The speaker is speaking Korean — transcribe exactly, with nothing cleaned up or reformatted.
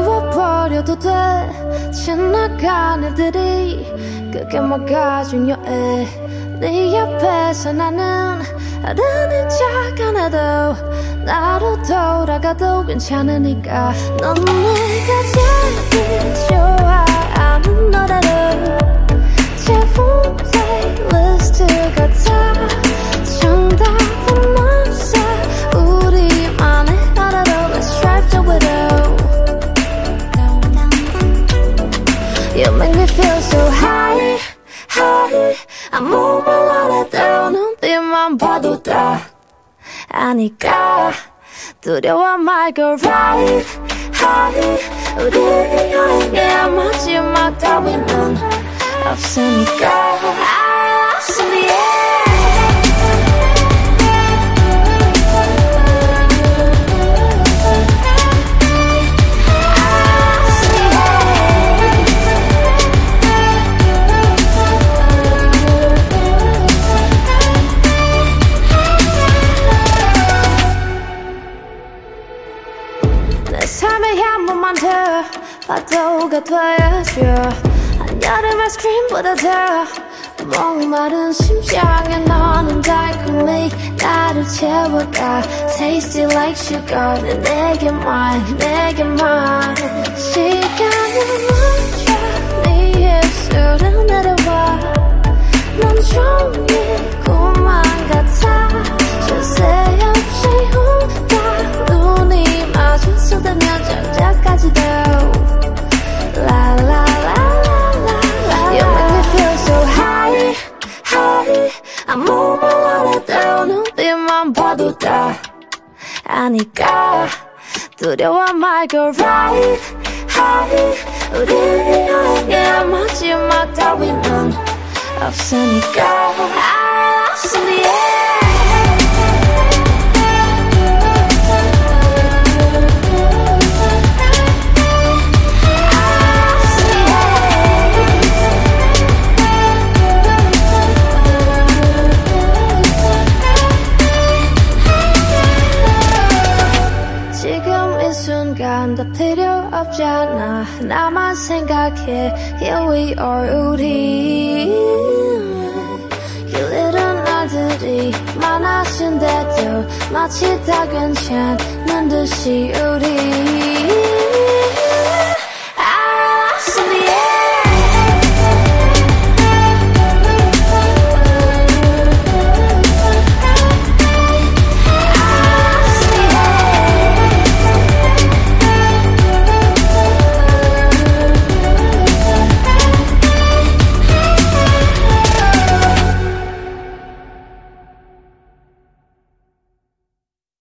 지워버려도 돼. 지나간 애들이 그게 뭐가 중요해. 네 옆에서 나는 어른인 척 안 해도 나로 돌아가도 괜찮으니까. 넌 내가 제일 좋아하는 노래를 재본 플레이리스트 같아. 정답은 없어 우리만의 하나로 Let's drive the widow. You make me feel so high, high. 아무 말 안 해도 눈빛만 봐도 다 아니까. 두려워 말고 right, high. 우리의 여행의 마지막 따위는 없으니까. I lost in the air. 내 삶의 한 번만 더 파도가 되어줘. 한여름의 스크린보다 더 목마른 심장에 너는 달콤히 나를 채워가. Tasty like sugar. 내 내게만 내게만. 시간을 멈춰 네 입술을 내려와. 넌 종일 꿈만 같아. 주세 없이 오다 눈이 마주쳐 되면 장작까지도 La la la la la. You make me feel so high, high. 아무 말 안 해도 눈빛만 봐도 다 아니까. 두려워 말고 right, high. 우리의 여행의 마지막 따위는 없으니까. I lost in the air. 지금 이 순간 다 필요 없잖아. 나만 생각해. Here we are 우리. 길이른 날들이 많아진데도 마치 다 괜찮은 듯이 우리.